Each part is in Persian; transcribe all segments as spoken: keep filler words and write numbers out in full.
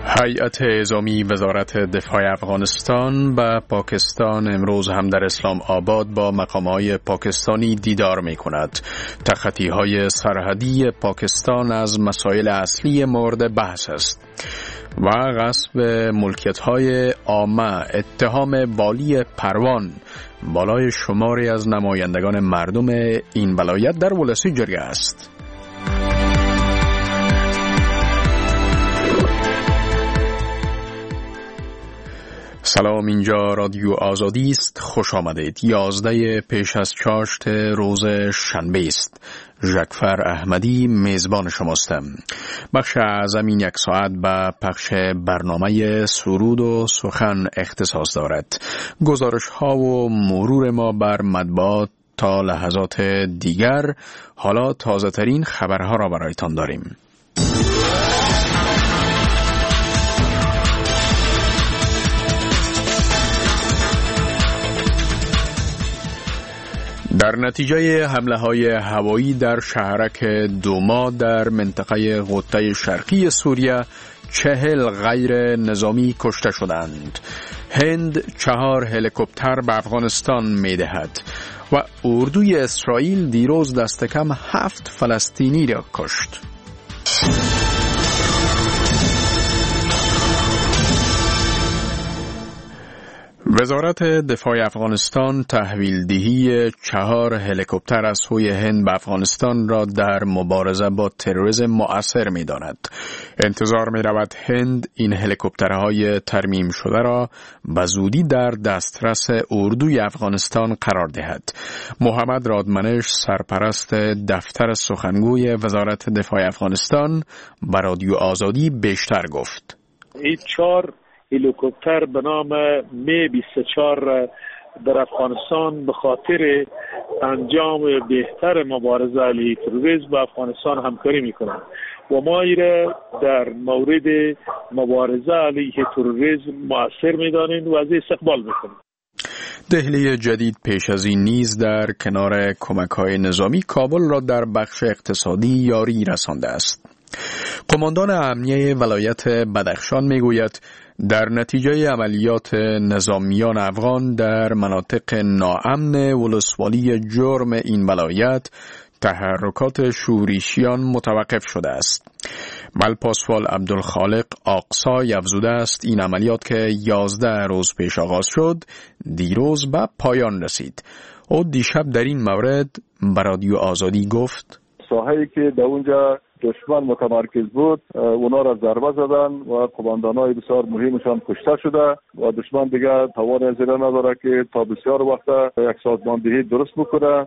هیئت اعزامی وزارت دفاع افغانستان و پاکستان امروز هم در اسلام آباد با مقام‌های پاکستانی دیدار می‌کند. تخطی‌های سرحدی پاکستان از مسائل اصلی مورد بحث است و غصب ملکیت‌های عامه، اتهام والی پروان بالای شماری از نمایندگان مردم این ولایت در ولسی جری است. سلام، اینجا رادیو آزادی است. خوش آمدید. یازده پیش از چاشت روز شنبه است. ژکفر احمدی میزبان شماستم. بخش اعظم این یک ساعت به پخش برنامه سرود و سخن اختصاص دارد. گزارش ها و مرور ما بر مطبوعات تا لحظات دیگر. حالا تازه ترین خبرها را برایتان داریم. در نتیجه حمله‌های هوایی در شهرک دوما در منطقه غوطه شرقی سوریه چهل غیر نظامی کشته شدند. هند چهار هلیکوپتر به افغانستان می‌دهد و اردوی اسرائیل دیروز دست کم هفت فلسطینی را کشت. وزارت دفاع افغانستان تحویل دهی چهار هلیکوپتر از سوی هند به افغانستان را در مبارزه با تروریسم مؤثر می داند. انتظار می رود هند این هلیکوپترهای ترمیم شده را به زودی در دسترس اردوی افغانستان قرار دهد. محمد رادمنش، سرپرست دفتر سخنگوی وزارت دفاع افغانستان، به رادیو آزادی بیشتر گفت. این چهار هلیکوپتر به نام می بیست و چهار در افغانستان به خاطر انجام بهتر مبارزه علیه تروریسم با افغانستان همکاری میکنند و ما ایره در مورد مبارزه علیه تروریسم مؤثر میدانیم و از استقبال میکنیم. دهلی جدید پیش از این نیز در کنار کمک‌های نظامی کابل را در بخش اقتصادی یاری رسانده است. قماندان امنیه ولایت بدخشان میگوید در نتیجه عملیات نظامیان افغان در مناطق ناامن ولسوالی جرم این ولایت تحرکات شورشیان متوقف شده است. ملپاسوال عبدالخالق آقسای افزوده است این عملیات که یازده روز پیش آغاز شد دیروز به پایان رسید. او دیشب در این مورد به رادیو آزادی گفت ساحه‌ای که در اونجا دشمن متمرکز بود اونا را ضربه زدن و قماندانای بسیار مهمشان کشته شده و دشمن دیگر توان زیره نداره که تا بسیار وقت یک سازماندهی درست بکنه.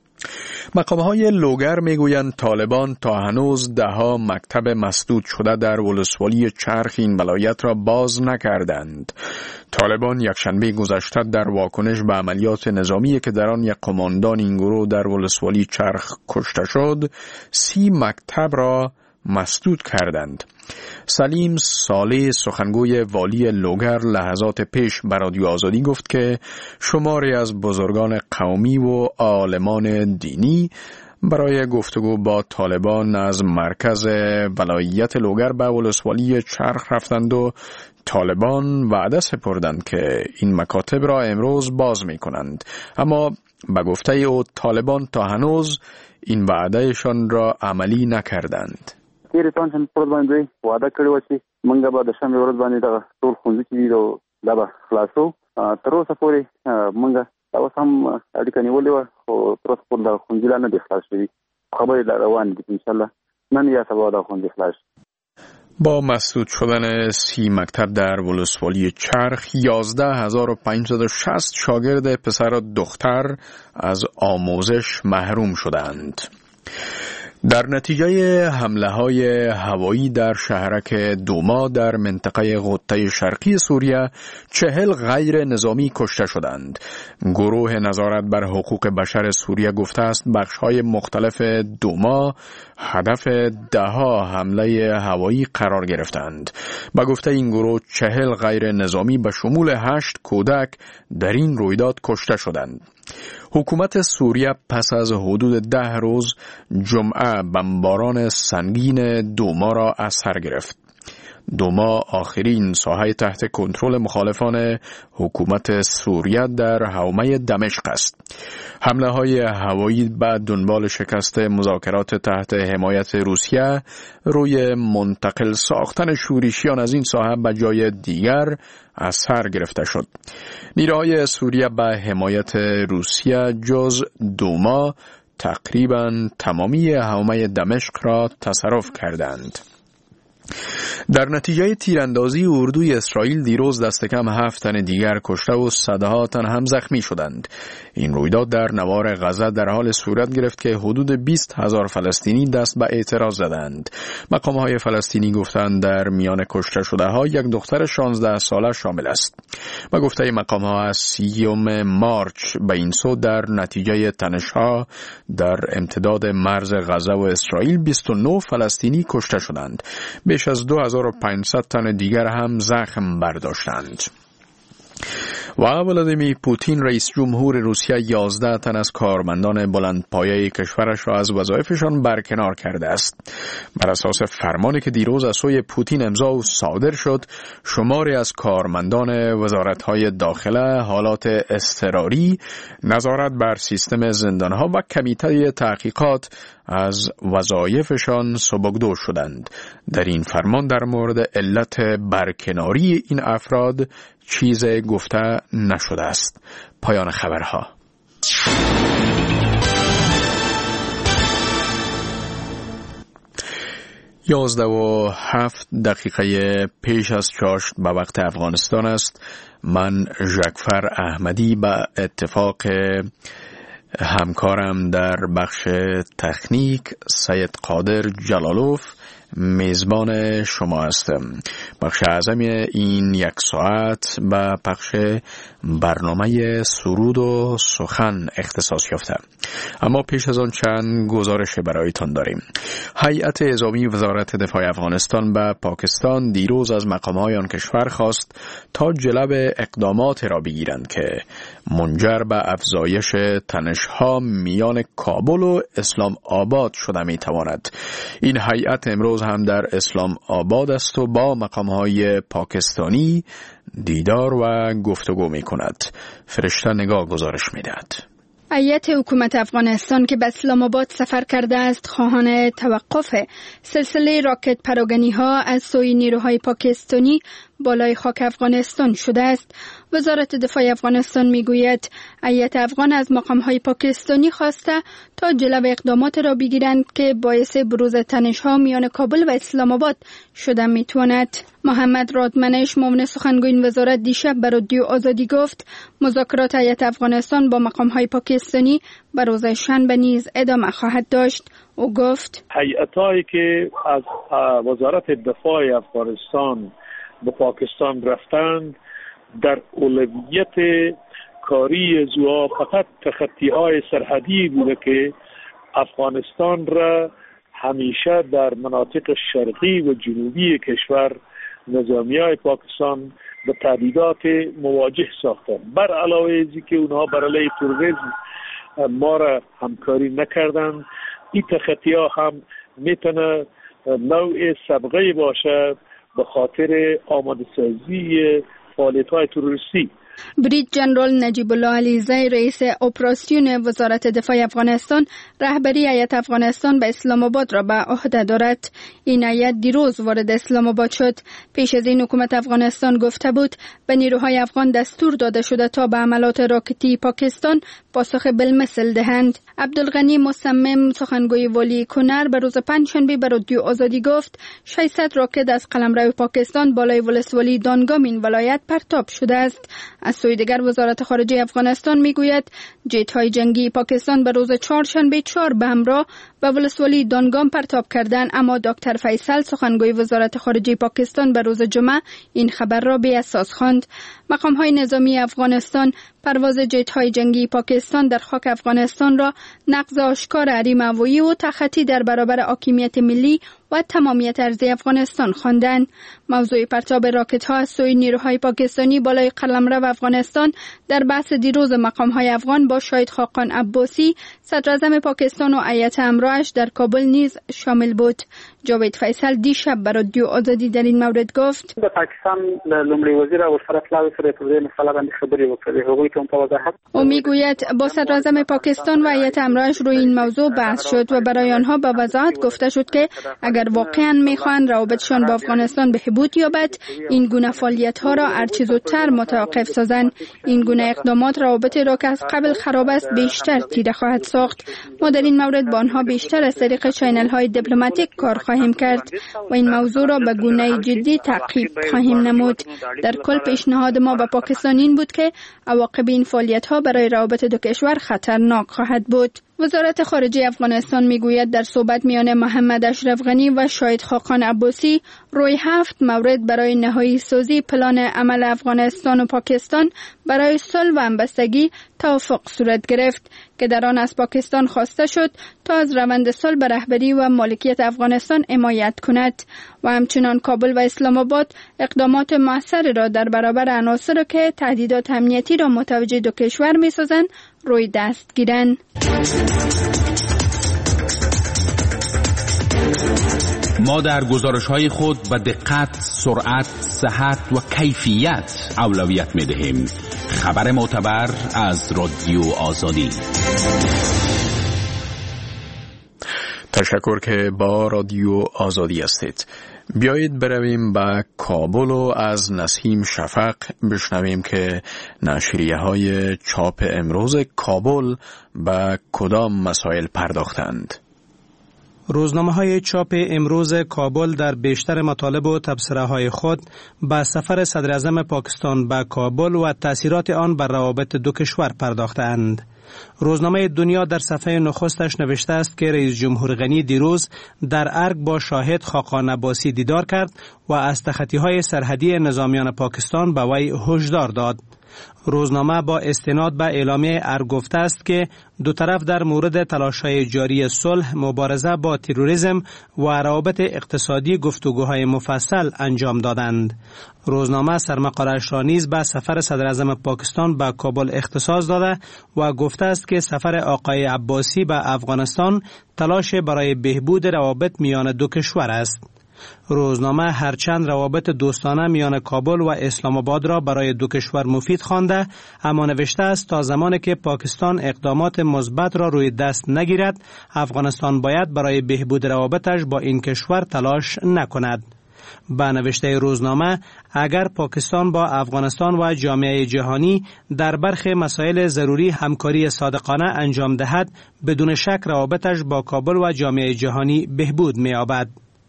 مقام‌های لوگر میگویند طالبان تا هنوز دهها مکتب مسدود شده در ولسوالی چرخ این ولایت را باز نکردند. طالبان یکشنبه گذشته در واکنش به عملیات نظامی که در آن یک قماندان این گروه در ولسوالی چرخ کشته شد، سی مکتب را مسدود کردند. سلیم صالح، سخنگوی والی لوگر، لحظات پیش به رادیو آزادی گفت که شماری از بزرگان قومی و عالمان دینی برای گفتگو با طالبان از مرکز ولایت لوگر به ولسوالی چرخ رفتند و طالبان وعده سپردند که این مکاتب را امروز باز می کنند. اما به گفته او طالبان تا هنوز این وعدهشان را عملی نکردند. تیرې تان چې پر باندې وعده کړی و چې موږ به د شنبې ورځ باندې د ټول ښوونځي چې دي دا به خلاصو. تر اوسه پورې موږ اوس هم اړیکه نیولې وه خو تر اوسه پورې د ښوونځي لا نه دي خلاص شوي. خبرې لا روانې دي. انشاءالله نن یا سبا دا ښوونځي خلاص شي. با مسدود شدن سی مکتب در ولسوالی چرخ، یازده هزار و پانصد و شصت شاگرد پسر و دختر از آموزش محروم شدند. در نتیجه حمله‌های هوایی در شهرک دوما در منطقه غوطه شرقی سوریه چهل غیر نظامی کشته شدند. گروه نظارت بر حقوق بشر سوریه گفته است بخش‌های مختلف دوما هدف ده‌ها حمله هوایی قرار گرفتند. با گفته این گروه چهل غیر نظامی به شمول هشت کودک در این رویداد کشته شدند. حکومت سوریه پس از حدود ده روز جمعه بمباران سنگین دوما را از سر گرفت. دوما آخرین ساحه تحت کنترل مخالفان حکومت سوریه در حومه دمشق است. حمله های هوایی بعد دنبال شکست مذاکرات تحت حمایت روسیه روی منتقل ساختن شورشیان از این ساحه به جای دیگر از سر گرفته شد. نیروهای سوریه به حمایت روسیه جز دوما تقریباً تمامی حومه دمشق را تصرف کردند. در نتیجه تیراندازی اردوی اسرائیل دیروز دست کم هفت تن دیگر کشته و صدها تن هم زخمی شدند. این رویداد در نوار غزه در حال صورت گرفت که حدود بیست هزار فلسطینی دست به اعتراض زدند. مقام‌های فلسطینی گفتند در میان کشته شده ها یک دختر شانزده ساله شامل است. و گفته مقام‌ها از سیوم مارچ به این سو در نتیجه تنش‌ها در امتداد مرز غزه و اسرائیل بیست و نه فلسطینی کشته شدند. بیش از دو هزار و پانصد تن دیگر هم زخم برداشتند. و ولادیمیر پوتین رئیس جمهور روسیه یازده تن از کارمندان بلندپایه کشورش را از وظایفشان برکنار کرده است. بر اساس فرمانی که دیروز از سوی پوتین امضا و صادر شد، شماری از کارمندان وزارت‌های داخله، حالات اضطراری، نظارت بر سیستم زندان‌ها و کمیته تحقیقات از وظایفشان سبکدو شدند. در این فرمان در مورد علت برکناری این افراد چیز گفته نشده است. پایان خبرها. یازده و هفت دقیقه پیش از چاشت به وقت افغانستان است. من ژکفر احمدی به اتفاق همکارم در بخش تکنیک سید قادر جلالوف میزبان شما هستم. بخش اعظم این یک ساعت به پخش برنامه سرود و سخن اختصاص یافته. اما پیش از آن چند گزارش برایتان داریم. هیئت اعزامی وزارت دفاع افغانستان به پاکستان دیروز از مقام‌های آن کشور خواست تا جلب اقدامات را بگیرند که منجر به افزایش تنش‌ها میان کابل و اسلام آباد شده می‌تواند. این هیئت امروز هم در اسلام آباد است و با مقام‌های پاکستانی دیدار و گفتگو می‌کند. فرشته نگاه گزارش می‌دهد. هیئت حکومت افغانستان که به اسلام آباد سفر کرده است خواهان توقف سلسله راکت پراگنی ها از سوی نیروهای پاکستانی بالای خاک افغانستان شده است. وزارت دفاع افغانستان میگوید هیئت افغان از مقام‌های پاکستانی خواسته تا جلو اقدامات را بگیرند که باعث بروز تنش‌ها میان کابل و اسلام آباد شده میتواند. محمد رادمنش معاون سخنگوی این وزارت دیشب به رادیو آزادی گفت مذاکرات هیئت افغانستان با مقام‌های پاکستانی به روز شنبه نیز ادامه خواهد داشت. او گفت هیئت‌هایی که از وزارت دفاع افغانستان به پاکستان رفتند در اولویت کاری زوا فقط تخطی‌های سرحدی بوده که افغانستان را همیشه در مناطق شرقی و جنوبی کشور نظامیای پاکستان به تهدیدات مواجه ساختند. بر علاوه ازی که اونها بر علیه تروریسم ما را همکاری نکردند، این تخطی‌ها هم میتونه نوع سبقه باشه به خاطر آماده سازی فعالیت‌های تروریستی. برید جنرال نجیب الله علیزی رئیس اپراسیون وزارت دفاع افغانستان رهبری هیئت افغانستان به اسلام آباد را به عهده دارد. این هیئت دیروز وارد اسلام آباد شد. پیش از این حکومت افغانستان گفته بود به نیروهای افغان دستور داده شده تا به حملات راکتی پاکستان پاسخ بالمثل دهند. عبدالغنی مصمم سخنگوی والی کنر به روز پنجشنبه به رادیو آزادی گفت ششصد راکت از قلمرو پاکستان بالای ولسوالی دانگام این ولایت پرتاب شده است. از سوی دیگر وزارت خارجه افغانستان میگوید جت های جنگی پاکستان به روز چهارشنبه چهار به همراه به ولسوالی دانگام پرتاب کردند، اما دکتر فیصل سخنگوی وزارت خارجه پاکستان به روز جمعه این خبر را بی اساس خواند. مقام های نظامی افغانستان پرواز جت های جنگی پاکستان در خاک افغانستان را نقض آشکار حریم هوایی و تخطی در برابر حاکمیت ملی و تمامیت ارضی افغانستان خواندند. موضوع پرتاب راکت ها از سوی نیروهای پاکستانی بالای قلمرو افغانستان در بحث دیروز مقام های افغان با شاهد خاقان عباسی صدر اعظم پاکستان و هیئت همراهش در کابل نیز شامل بود. جاوید فیصل دیشب بر رادیو آزادی در این مورد گفت: د پاکستان لومړی وزیر او سره اطلاع سره په دې مسله باندې خبرې وکړې. هغوی ته په وضاحت او میگوید با صدر اعظم پاکستان و هیئت همراهش روی این موضوع بحث شد و برای آنها به وضاحت گفته شد که اگر واقعا میخواهند روابطشان با افغانستان بهبود یابد، این گونه فعالیت ها را هرچه زودتر متوقف سازند. این گونه اقدامات روابطی را که از قبل خراب است بیشتر تیره خواهد ساخت. ما در این مورد با آنها بیشتر از طریق چینل های دیپلماتیک کار خواهیم کرد و این موضوع را به گونه جدی تعقیب خواهیم نمود. در کل پیشنهاد ما به پاکستان این بود که عواقب این فعالیت ها برای روابط دو کشور خطرناک خواهد بود. وزارت خارجه افغانستان میگوید در صحبت میان محمد اشرف غنی و شاهد خاقان عباسی روی هفت مورد برای نهایی سازی پلان عمل افغانستان و پاکستان برای صلح و همبستگی توافق صورت گرفت که در آن از پاکستان خواسته شد تا از روند صلح به رهبری و مالکیت افغانستان حمایت کند و همچنان کابل و اسلام آباد اقدامات موثری را در برابر عناصری که تهدیدات امنیتی را متوجه دو کشور می‌سازند روی دست گیرند. ما در گزارش‌های خود به دقت، سرعت، صحت و کیفیت اولویت می‌دهیم. خبر معتبر از رادیو آزادی. تشکر که با رادیو آزادی هستید. بیایید برویم به کابل و از نسیم شفق بشنویم که نشریه های چاپ امروز کابل به کدام مسائل پرداختند. روزنامه های چاپ امروز کابل در بیشتر مطالب و تبصره های خود به سفر صدر اعظم پاکستان به کابل و تأثیرات آن بر روابط دو کشور پرداختند. روزنامه دنیا در صفحه نخستش نوشته است که رئیس جمهور غنی دیروز در ارگ با شاهد خاقان عباسی دیدار کرد و از تخطی‌های سرحدی نظامیان پاکستان به وی هشدار داد. روزنامه با استناد به اعلامیه ارگ گفته است که دو طرف در مورد تلاش‌های جاری صلح، مبارزه با تروریسم و روابط اقتصادی گفتگوهای مفصل انجام دادند. روزنامه سرمقاله‌اش را نیز به سفر صدر اعظم پاکستان به کابل اختصاص داده و گفته است که سفر آقای عباسی به افغانستان تلاش برای بهبود روابط میان دو کشور است. روزنامه هرچند روابط دوستانه میان کابل و اسلام آباد را برای دو کشور مفید خوانده، اما نوشته است تا زمانی که پاکستان اقدامات مثبت را روی دست نگیرد، افغانستان باید برای بهبود روابطش با این کشور تلاش نکند. به نوشته روزنامه، اگر پاکستان با افغانستان و جامعه جهانی در برخی مسائل ضروری همکاری صادقانه انجام دهد، بدون شک روابطش با کابل و جامعه جهانی بهبود می‌یابد.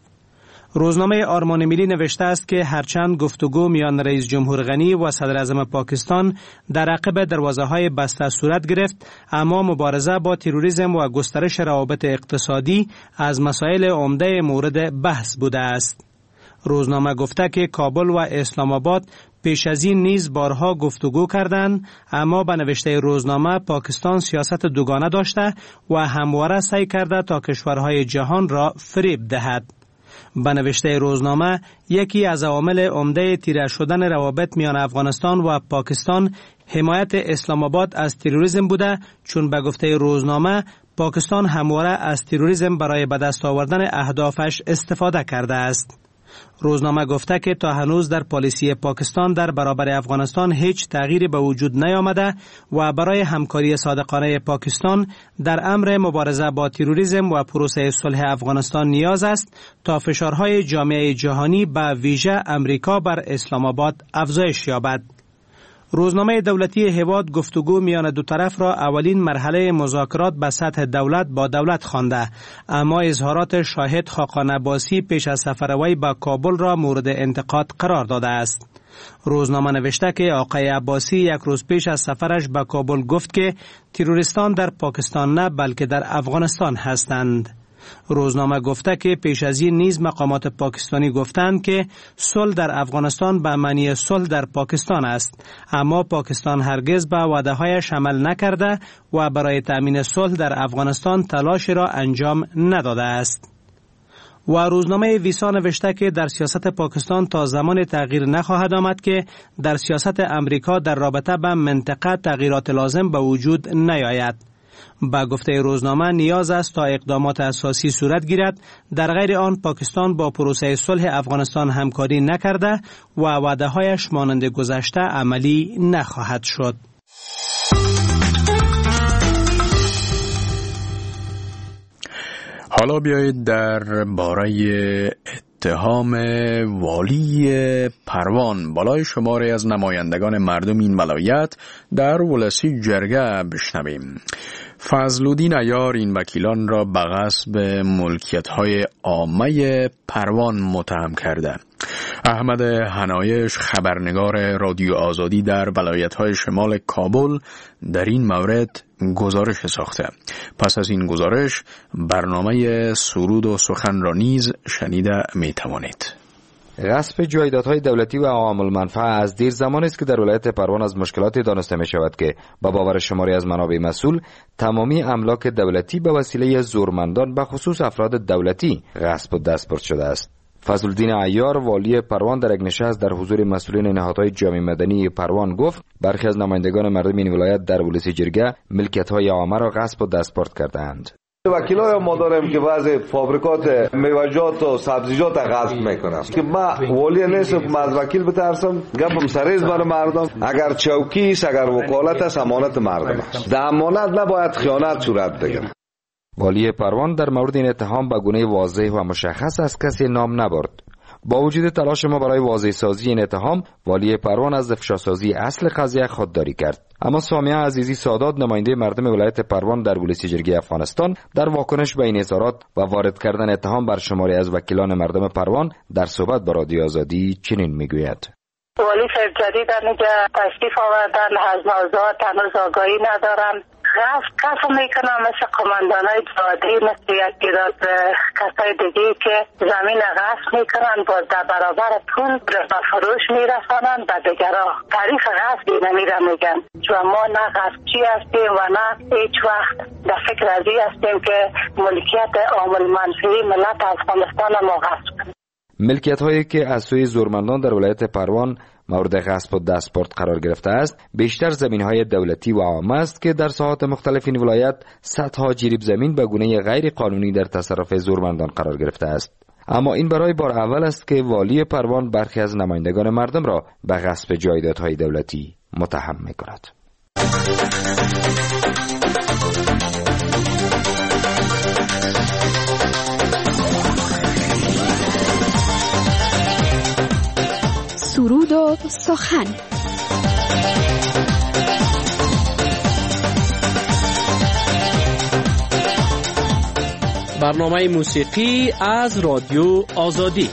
روزنامه آرمان ملی نوشته است که هرچند گفتگو میان رئیس جمهور غنی و صدر اعظم پاکستان در عقب دروازه‌های بسته صورت گرفت، اما مبارزه با تروریسم و گسترش روابط اقتصادی از مسائل عمده مورد بحث بوده است. روزنامه گفته که کابل و اسلام آباد پیش از این نیز بارها گفتگو کردند، اما به نوشته روزنامه پاکستان سیاست دوگانه داشته و همواره سعی کرده تا کشورهای جهان را فریب دهد. به نوشته روزنامه، یکی از عوامل عمده تیره شدن روابط میان افغانستان و پاکستان حمایت اسلام آباد از تروریسم بوده، چون به گفته روزنامه پاکستان همواره از تروریسم برای به دست آوردن اهدافش استفاده کرده است. روزنامه گفته که تا هنوز در پالیسی پاکستان در برابر افغانستان هیچ تغییری به وجود نیامده و برای همکاری صادقانه پاکستان در امر مبارزه با تروریسم و پروسه صلح افغانستان نیاز است تا فشارهای جامعه جهانی به ویژه امریکا بر اسلام آباد افزایش یابد. روزنامه دولتی هواد گفتگو میان دو طرف را اولین مرحله مذاکرات به سطح دولت با دولت خوانده، اما اظهارات شاهد خاقان عباسی پیش از سفر وی به کابل را مورد انتقاد قرار داده است. روزنامه نوشته که آقای عباسی یک روز پیش از سفرش به کابل گفت که تروریستان در پاکستان نه بلکه در افغانستان هستند. روزنامه گفته که پیش از این نیز مقامات پاکستانی گفتند که صلح در افغانستان به معنی صلح در پاکستان است، اما پاکستان هرگز به وعده‌هایش عمل نکرده و برای تأمین صلح در افغانستان تلاشی را انجام نداده است. و روزنامه ویسا نوشته که در سیاست پاکستان تا زمان تغییر نخواهد آمد که در سیاست امریکا در رابطه به منطقه تغییرات لازم به وجود نیاید. با گفته روزنامه نیاز است تا اقدامات اساسی صورت گیرد، در غیر آن پاکستان با پروسه صلح افغانستان همکاری نکرده و وعده‌هایش مانند گذشته عملی نخواهد شد. حالا بیایید در باره اتهام والی پروان بالای شماری از نمایندگان مردم این ولایت در ولسی جرگه بشنویم. فضلالدین عیار این وکیلان را به غصب ملکیت‌های عامه پروان متهم کرده. احمد حنایش خبرنگار رادیو آزادی در ولایت‌های شمال کابل در این مورد گزارش ساخته. پس از این گزارش برنامه سرود و سخن را نیز شنیده می توانید. غصب جایدادهای دولتی و عوام المنفعه از دیر زمانی است که در ولایت پروان از مشکلاتی دانسته می شود که با باور شماری از منابع مسئول تمامی املاک دولتی به وسیله زورمندان به خصوص افراد دولتی غصب و دستبرد شده است. فضلالدین عیار والی پروان در یک نشست در حضور مسئولین نهادهای جامعه مدنی پروان گفت برخی از نمایندگان مردم این ولایت در ولسی جرگه ملکیت‌های عامه را غصب و دستبرد کردند. وکیلای ما داریم که بعضی فابریکات میوه‌جات و سبزیجات غصب میکنن که ما والی نیستم، ما از وکیل بترسم گپم سریز بر مردم. اگر چوکی است، اگر وکالت است، امانت مردم است. در امانت نباید خیانت صورت بگیرد. والی پروان در مورد این اتهام به گونه واضح و مشخص از کسی نام نبرد. با وجود تلاش ما برای واضح سازی این اتهام، والی پروان از افشاسازی اصل قضیه خودداری کرد. اما سامیه عزیزی سادات نماینده مردم ولایت پروان در ولسی جرگه افغانستان در واکنش به این اظهارات و وارد کردن اتهام بر شماری از وکیلان مردم پروان در صحبت با رادیو آزادی چنین میگوید: والی صاحب جدیدن اینجا تشریف آوردن، از موضوعات هنوز آگاهی ندارن. غصب کسا میکنن مثل قماندانای جادی، مثل یکی داد کسای دیگه که زمین غصب میکنن با در برابر پول به فروش میرسانن و دیگرها تعریف غصبی نمیره میگن. چون ما نه غصبچی هستیم و نه هیچ وقت در فکر ازی هستیم که ملکیت عامل منفعی ملت افغانستان ما غصب کنیم. ملکیت هایی که از سوی زورمندان در ولایت پروان مورد غصب و دستبرد قرار گرفته است بیشتر زمین های دولتی و عامه است که در ساحات مختلف این ولایت صدها جریب زمین به گونه غیر قانونی در تصرف زورمندان قرار گرفته است. اما این برای بار اول است که والی پروان برخی از نمایندگان مردم را به غصب جایدادهای دولتی متهم می‌کند. سرود و سخن. برنامه موسیقی از رادیو آزادی.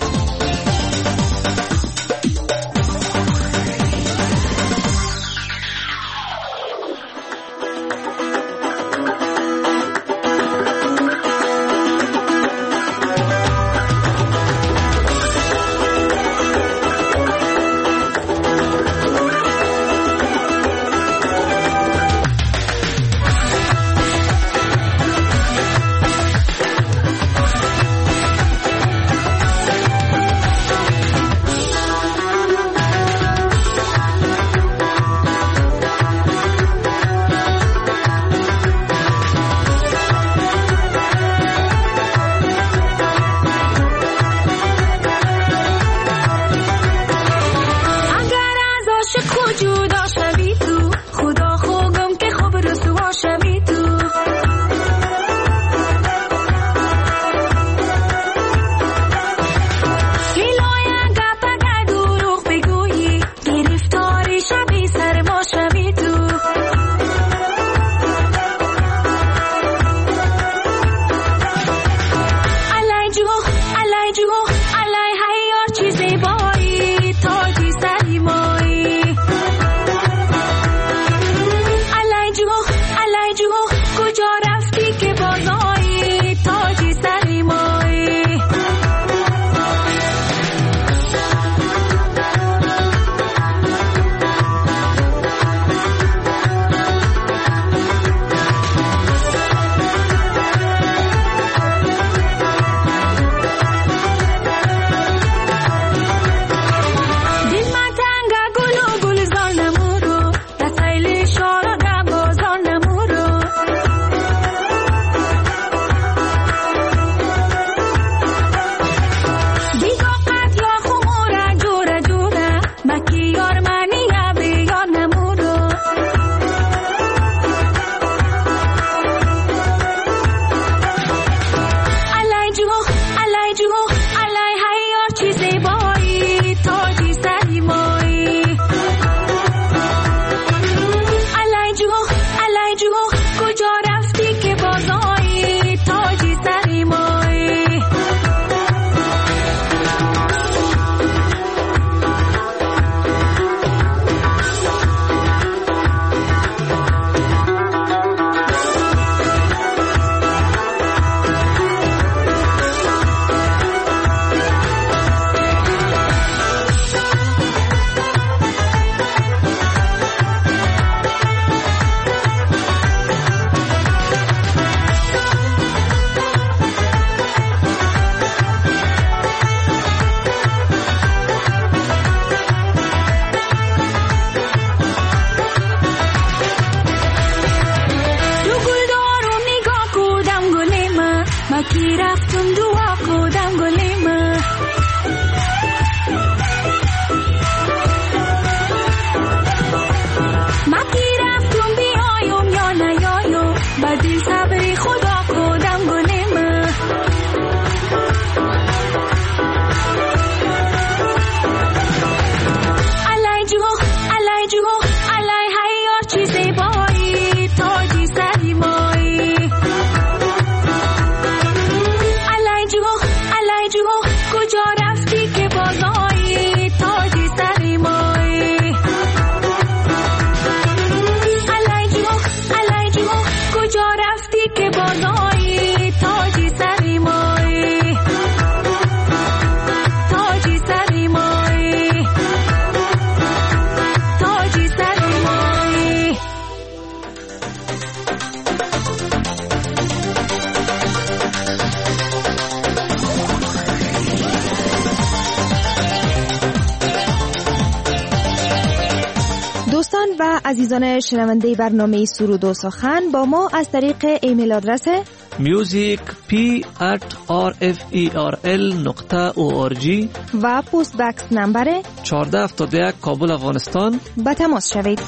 و عزیزان شنونده برنامه سرود و سخن با ما از طریق ایمیل آدرس music p at r f e r l نقطه او آر جی و پست بکس نمبر چهارده هفتاد و یک کابل افغانستان با تماس شوید.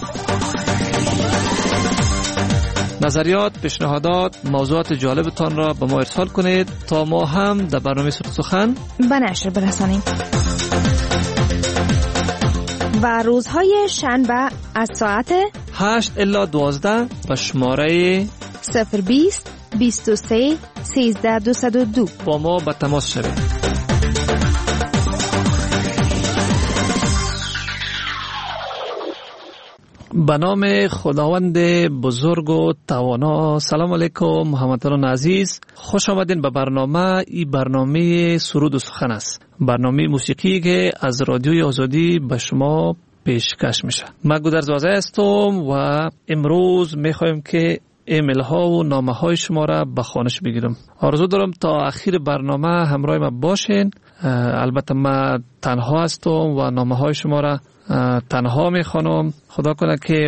نظریات، پیشنهادات، موضوعات جالبتان را به ما ارسال کنید تا ما هم در برنامه سرود و سخن به نشر برسانیم. و روزهای شنبه از ساعت هشت الی دوازده به شماره صفر بیست بیست و سه سیزده دویست و دو با ما به تماس شوید. به نام خداوند بزرگ و توانا. سلام علیکم محمدان عزیز، خوش آمدین به برنامه. این برنامه سرود و سخن است، برنامه موسیقی که از رادیوی آزادی به شما پیشکش میشه. من گودرز وازه هستم و امروز میخوایم که ایمیل ها و نامه های شما را به خوانش بگیرم. آرزو دارم تا آخر برنامه همراه ما باشین. البته من تنها هستم و نامه های شما را تنها میخوانم. خدا کنه که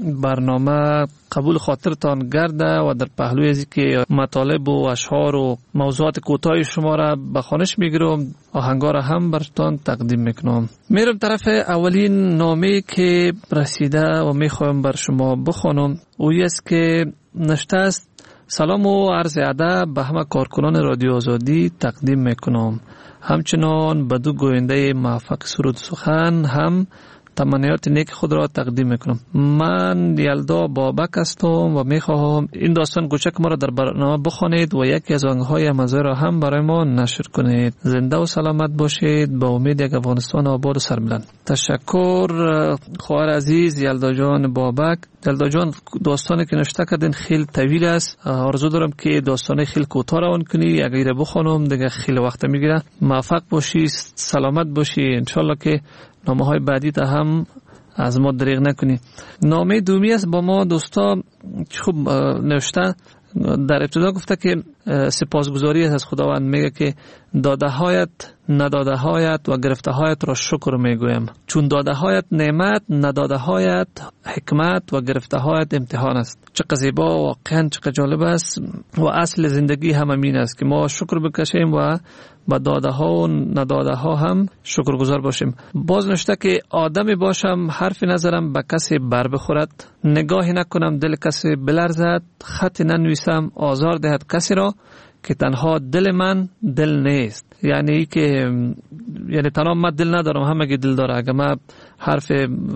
برنامه قبول خاطرتان گرده و در پهلوی ازی که مطالب و اشعار و موضوعات کوتاه شما را به خوانش میگیرم، آهنگا را هم برتان تقدیم میکنم. میرم طرف اولین نامه که رسیده و میخوایم بر شما بخوانم. اوی است که نشته است: سلام و عرض ادب به همه کارکنان رادیو آزادی تقدیم میکنم. همچنان به دو گوینده موفق سرود سخن هم تمنیات نیک خود را تقدیم میکنم. من یلدا بابک هستم و میخواهم این داستان کوچک ما را در برنامه بخوانید و یکی از آهنگ‌های مزه را هم برای ما نشر کنید. زنده و سلامت باشید. با امید یک افغانستان آباد و سربلند. تشکر خواهر عزیز یلدا جان بابک. یلدا جان، داستانی که نوشته کردین خیلی طویل است. آرزو دارم که داستان خیلی کوتاه روان کنی. اگر بخوانم دیگه خیلی وقت میگیره. موفق باشی، سلامت باشی. انشالله که نامه های بعدی تا هم از ما دریغ نکنی. نامه دومی است با ما دوستا خوب نوشته. در ابتدا گفته که سپاسگزاری از خداوند، میگه که داده هایت نداده هایت و گرفته هایت را شکر میگویم، چون داده هایت نعمت، نداده هایت حکمت و گرفته هایت امتحان است. چقدر زیبا، واقعا چقدر جالب است. و اصل زندگی هم همین است که ما شکر بکشیم و با داده ها و نداده ها هم شکرگزار باشیم. باز نوشته که آدمی باشم حرفی نظرم به کسی بر بخورد، نگاهی نکنم دل کسی بلرزد، خطی ننویسم آزار دهد کسی را که تنها دل من دل نیست. یعنی که یعنی تنها من دل ندارم، همه دل داره. اگر من حرف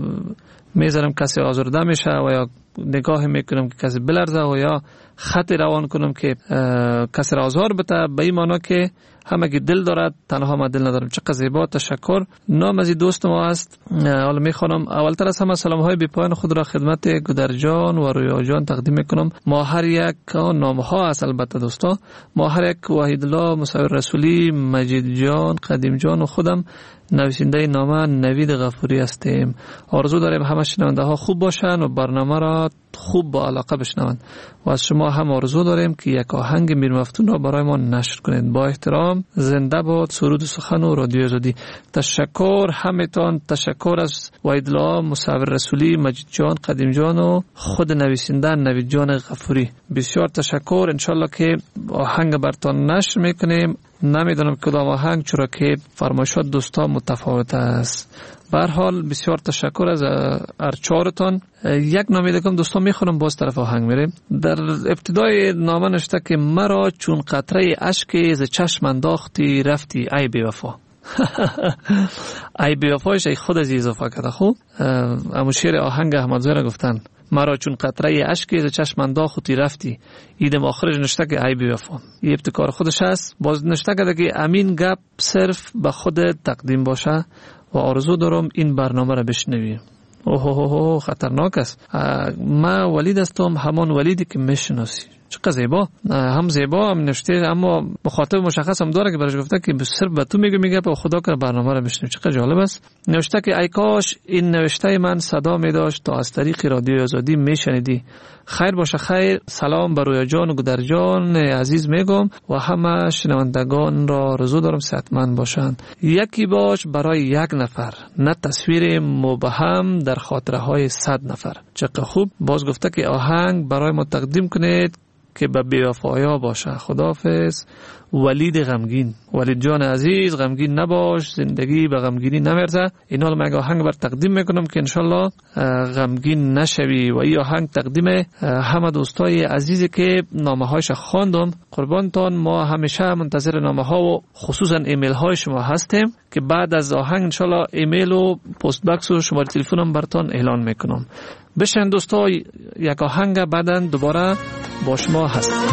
میذارم کسی آزرده میشه و یا نگاه میکنم که کسی بلرزه و یا خطی روان کنم که کسی را آزار بده، به این معنی که همه که دل دارد تنها ما دل ندارم. چقدر زیبا. تشکر. نام از دوست ما است. حالا میخوانم. اولتر از همه سلام های بی پایان خود را خدمت گودر جان و رویا جان تقدیم میکنم. ما هر یک نام ها است البته دوستا. ما هر یک وحید الله، مصور رسولی، مجید جان، قدیم جان و خودم نویسنده نامه نوید غفوری هستیم. آرزو داریم همه شنونده ها خوب باشن و برنامه را خوب با علاقه بشنوند و از شما هم آرزو داریم که یک آهنگ میر مفتون را برای ما نشر کنید. با احترام، زنده باد سرود و سخن و رادیو آزادی. تشکر همتان. تشکر از وحید الله، مصور رسولی، مجید جان، قدیم جان و خود نویسنده نوید جان غفوری. بسیار تشکر. انشالله که آهنگ برتان نشر میکنیم. نمیدونم کدام آهنگ، چرا که فرمایشات دوستا متفاوت است. به هر حال بسیار تشکر از ارچارتان. یک نامه دیگه دوستان میخونم، باز طرف آهنگ میریم. در ابتدای نامه نوشته که مرا چون قطره اشک ز چشم انداختی رفتی ای بی وفا. ای بی وفایش ای خود از اضافه کرده. خوب امو شعر آهنگ احمدزاده را گفتن. مرا چون قطره اشک ز چشم انداختی رفتی. ایدم آخرش نوشته که ای بی وفا. این ابتکار خودش است. باز نوشته کرده که امین گپ صرف به خود تقدیم باشه و آرزو دارم این برنامه را بشنوی. اوه اوه اوه خطرناک است. من ولید هستم، همان ولیدی که میشناسی. چقدر زیبا، هم زیبا هم نوشته، اما مخاطب مشخص هم داره که برش گفته که صرف به تو میگه میگه به خدا که برنامه رو میشنویم. چقدر جالب است. نوشته که ای کاش این نوشته من صدا میداشت تا از طریق رادیو آزادی میشنیدی. خیر باشه خیر. سلام بر رویا جان و گودر جان عزیز میگم و همه شنوندگان را آرزو دارم صحتمند باشند. یکی باش برای یک نفر، نه تصویر مبهم در خاطره های صد نفر. چقدر خوب. باز گفته که آهنگ برای ما تقدیم کنید که به بی‌وفایا باشه. خداحافظ. ولید غمگین. ولید جان عزیز غمگین نباش، زندگی به غمگینی نمیرزه. اینا رو من آهنگ بر تقدیم میکنم که انشالله غمگین نشوی. و این آهنگ تقدیم همه دوستای عزیزی که نامه هایش خواندم. قربانتان، ما همیشه منتظر نامه ها و خصوصا ایمیل های شما هستیم که بعد از آهنگ انشالله ایمیل و پست باکس و شماره تلفنم براتون اعلان میکنم. بشن دوستا، یک آهنگ بعداً دوباره با شما هستم.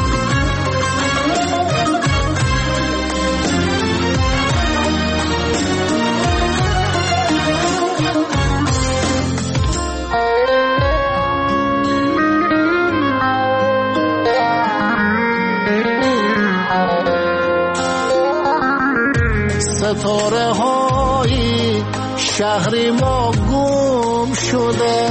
ستاره های شهر ما گم شده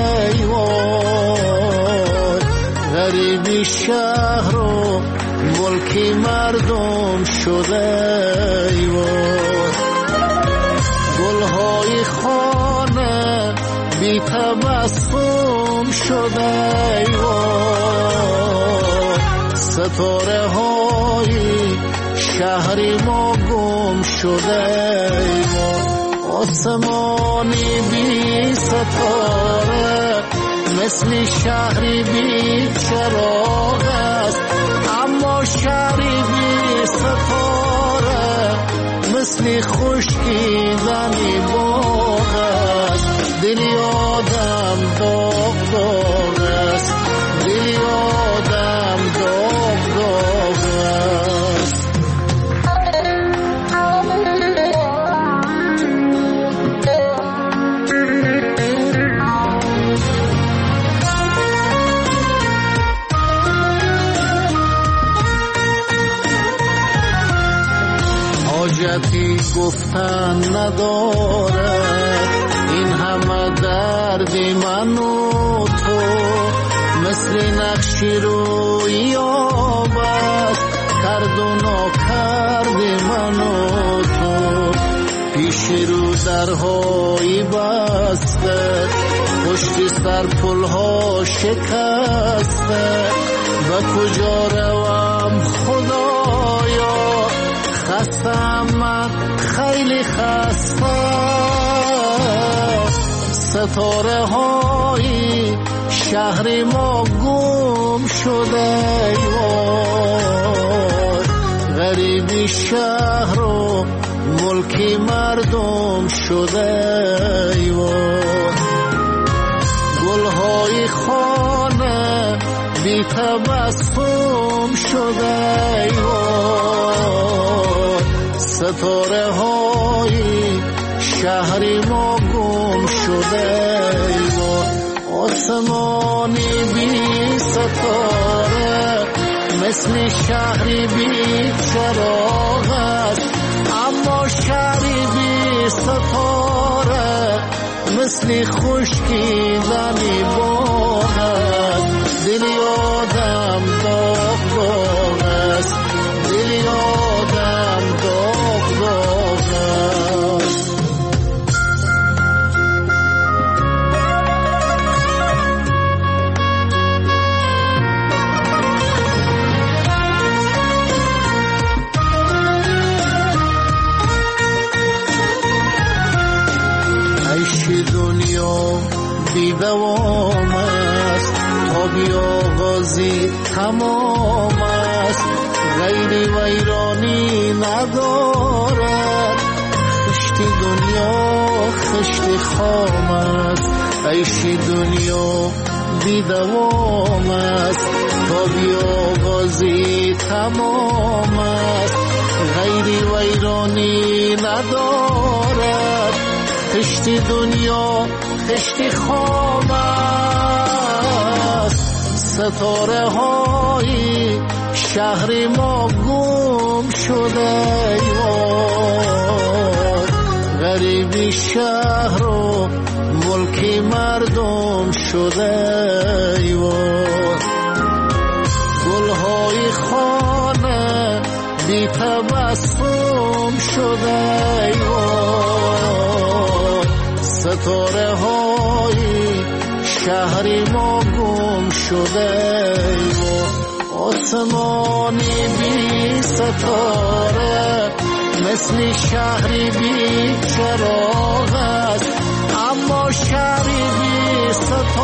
وای، غریبی شهر و ملکی مردم شده وای، گلهای خانه بی تبسم شده وای، ستاره های شهر ما گم شده آسمانی بی ستاره مثل شهری بی چراغ است، اما شهری بی ستاره مثل خشکیدنی باغ است. دلی آدم داغ داغ است، دلی آدم داغ داغ است. حاجتی گفتن ندارد این همه درد من و تو، مثل نقشی روی آبد کرد و ناکرد من و تو. پیش رو درهای بسته، پشت سر پلها شکسته، به کجا روم خدایا، خستم من خیلی خسته. ستاره های شهر ما گم شده وای، غریبی شهر و ملکی مردم شده وای، گلهای خانه بی تبسم شده وای، ستاره های شهر ما گم شده وای، آسمانی بی ستاره مثل شهری بی چراغ است، اما شهری بی ستاره مثل خشکیدنی باغ است. دلی آدم داغ داغ است، دلی آدم داغ داغ است. بی دوام است تا بی آغازی تمام است، غیری ویرانی ندارد، خشتی دنیا خشتی خام است. عیشی دنیا بی دوام است تا بی آغازی تمام است، غیری ویرانی ندارد، خشتی دنیا خشتی خام است. ستاره های شهر ما گم شده ایوان غریبی شهر و ملک مردم شده ایوان گلهای خانه بی تبسم شده ایوان ستاره های شهری ما گم شده ایوان آسمانی بی ستاره مثل شهری بی چراغ است اما شهری بی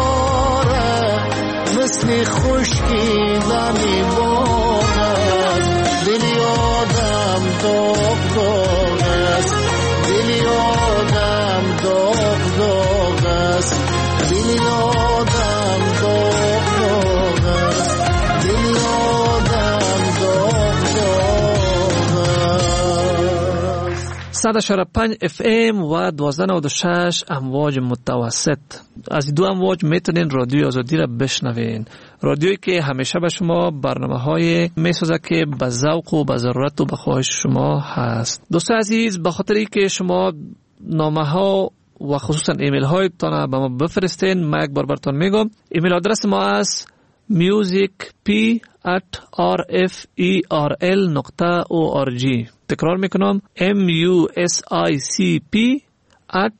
ستاره مثل خشکیدنی باغ است دلی آدم داغ داغ است دلی آدم داغ داغ است دلی آدم داغ داغ است دلی آدم داغ داغ است. صد و شصت و پنج اف ام و دوازده نود و شش امواج متوسط. از دو امواج میتونین رادیوی آزادی را بشنوین. رادیویی که همیشه به شما برنامه های میسازه که به ذوق و به ضرورت و به خواهش شما هست. دوست عزیز، به خاطری که شما نامه ها و خصوصا ایمیل هایتان به ما بفرستین، ما یک بار براتون میگم. ایمیل آدرس ما است musicp at rferl نقطه org. تکرار میکنم musicp at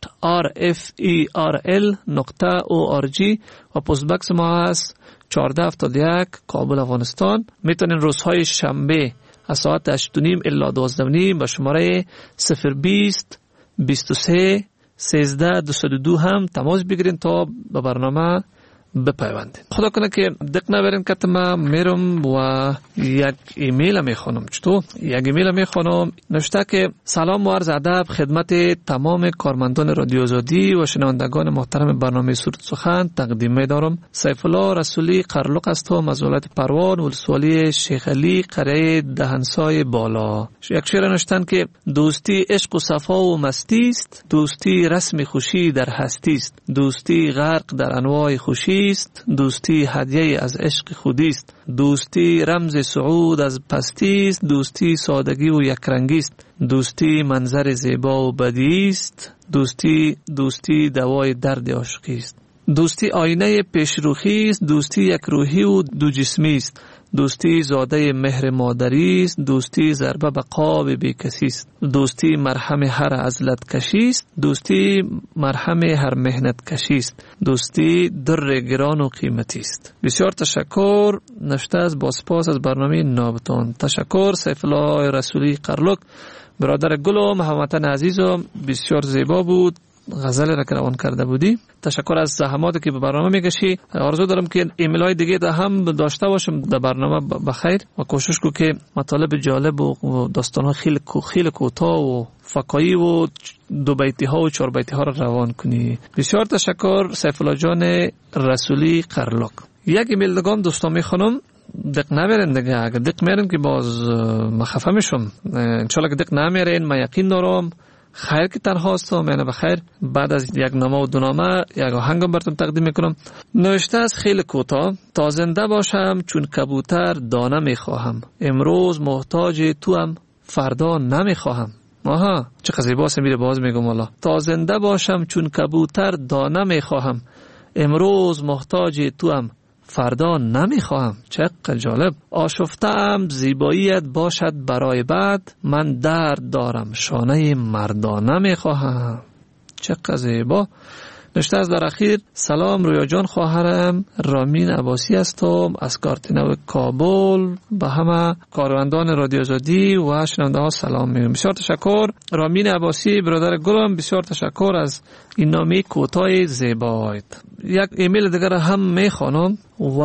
rferl نقطه org و پست بکس ما هست چهارده هفتاد و یک کابل افغانستان. میتونین روزهای شنبه از ساعت هشت و نیم الی دوازده و نیم به شماره صفر بیست بیست و سه سیزده دویست و دو هم تماس بگیرین تا به برنامه بپیوندین. خدا کنه که دق نبرین که ما میرم و یک ایمیل میخونم. چطور؟ یک ایمیل میخونم نوشته که سلام و عرض ادب خدمت تمام کارمندان رادیو آزادی و شنوندگان محترم برنامه سرود سخن تقدیم می‌دارم. سیف الله رسولی قرلق هستم از ولایت پروان ولسوالی شیخ علی قریه دهنسای بالا. یک شعر نوشتن که دوستی عشق و صفا و مستی است، دوستی رسم خوشی در هستی است، دوستی غرق در انواع خوشی است، دوستی هدیه از عشق خودی است، دوستی رمز صعود از پستی است، دوستی سادگی و یکرنگی است، دوستی منظر زیبا و بدی است، دوستی دوستی دوای درد عاشقی است، دوستی آینه پیشروخی است، دوستی یک روحی و دو جسمی است، دوستی زاده مهر مادری است، دوستی ضربه به قاب بی کسی است، دوستی مرهم هر عزلت کشی است، دوستی مرهم هر مهنت کشی است، دوستی در گران و قیمتی است. بسیار تشکر. نوشته از باسپاس از برنامه نابتان. تشکر سیف الله رسولی قرلک. برادر گل و محمد عزیز و بسیار زیبا بود. غزل را که روان کرده بودی. تشکر از زحماتی که به برنامه میکشی. آرزو دارم که ایمیل های دیگه ده هم داشته باشم در برنامه بخیر و کوشش کو که مطالب جالب و داستان ها خیلی خیلی کوتاه و فکایی و دو بیتی ها و چهار بیتی ها را روان کنی. بسیار تشکر سیف الله جان رسولی قرلک. یک ایمیل دیگه هم دوستان میخونم. دق نمیرین دیگه. اگر دق میرین که باز مخفه میشم. انشالله که دق نمیرین من یقین دارم خیر که تنها هستم. یعنی بخیر. بعد از یک نامه و دو نامه یک آهنگم براتون تقدیم میکنم. نوشته از خیلی کوتاه. تا زنده باشم چون کبوتر دانه میخواهم، امروز محتاج توام فردا نمیخواهم. آها چه زیباست. میره باز میگم والا. تا زنده باشم چون کبوتر دانه میخواهم، امروز محتاج توام فردا نمیخواهم. چقدر جالب. آشفتم زیباییت باشد برای بعد، من درد دارم شانه مردانه میخواهم. چقدر زیبا. نوشته از در اخیر. سلام رویا جان، خواهرم رامین عباسی هستم از کارتینو کابل. به همه کارمندان رادیو آزادی و شنونده ها سلام میگم. بسیار تشکر رامین عباسی برادر گلم. بسیار تشکر از این نامه کوتاه زیبایت. یک ایمیل دیگر هم میخوانم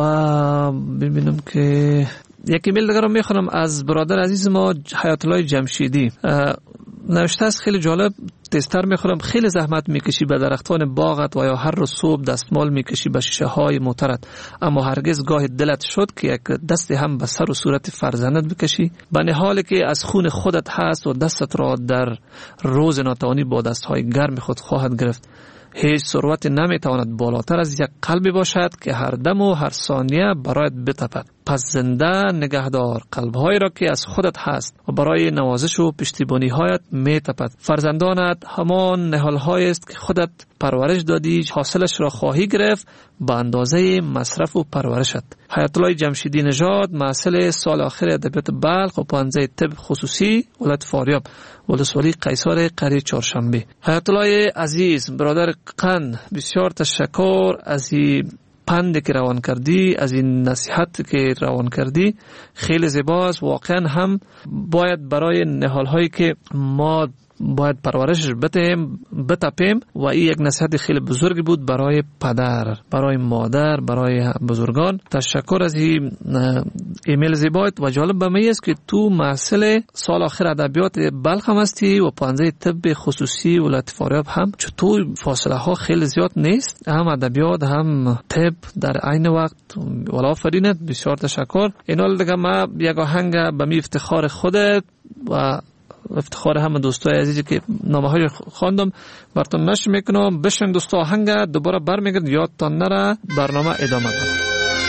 و ببینم که یک ایمیل دیگر هم میخوانم از برادر عزیز ما حیات الله جمشیدی. نوشته است خیلی جالب. تستر میخورم خیلی زحمت میکشی به درختان باغت و یا هر روز صبح دستمال میکشی به شیشه های موترت، اما هرگز گاه دلت شد که یک دست هم به سر و صورت فرزندت بکشی، به حالی که از خون خودت هست و دستت را در روز ناتوانی با دستهای گرم خود خواهد گرفت. هیچ ثروت نمیتواند بالاتر از یک قلبی باشد که هر دم و هر ثانیه برایت بتپد. پس زنده نگهدار قلبهایی را که از خودت هست و برای نوازش و پشتیبانی هایت میتپد. فرزندانت همان نهالهایی است که خودت پرورش دادی، حاصلش را خواهی گرفت به اندازه مصرف و پرورشت. حیات الله جمشیدی نژاد، محصل سال آخر ادبیات بلخ و پانزده طب خصوصی ولایت فاریاب، ولسوالی قیصر قریه چهارشنبه. حیات الله عزیز برادر قند، بسیار تشکر از این پند که روان کردی، از این نصیحت که روان کردی، خیلی زیباست. واقعا هم باید برای نهال هایی که ما باید پرورشش بتیم بتپیم و این یک نصیحت خیلی بزرگی بود برای پدر، برای مادر، برای بزرگان. تشکر از این ایمیل زیبایت و جالب به من است که تو محصل سال آخر ادبیات بلخ هم هستی و پانزده طب خصوصی ولایت فاریاب هم. چطور فاصله ها خیلی زیاد نیست، هم ادبیات هم طب در عین وقت. والا فرینت بسیار تشکر. اینال دیگه ما یک آهنگ به می افتخار خودت و افتخار همه دوستای عزیزی که نامه های خواندم براتون نشر میکنم. بشن دوستا آهنگ دوباره برمیگرد، یادتان نره. برنامه ادامه داره.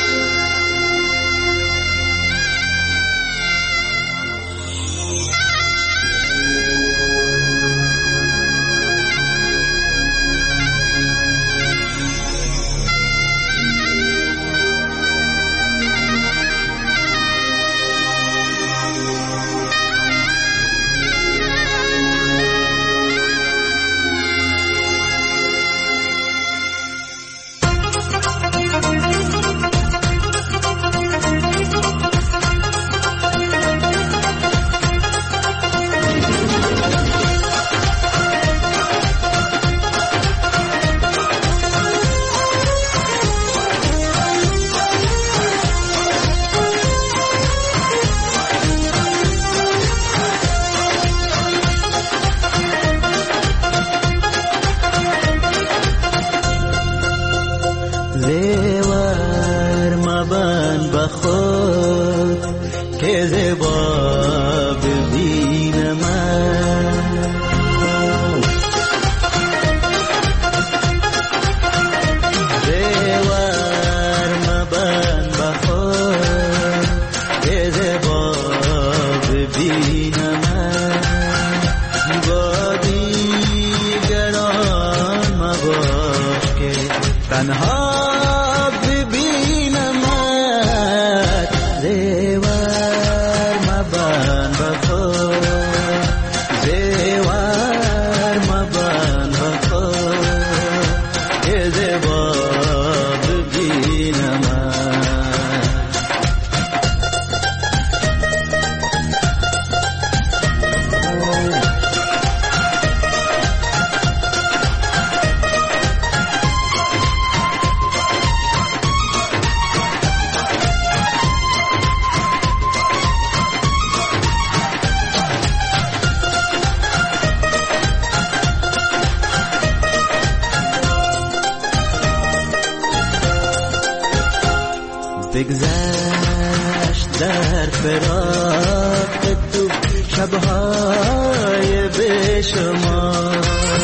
بگذشت در فراق تو شبهای بشمار،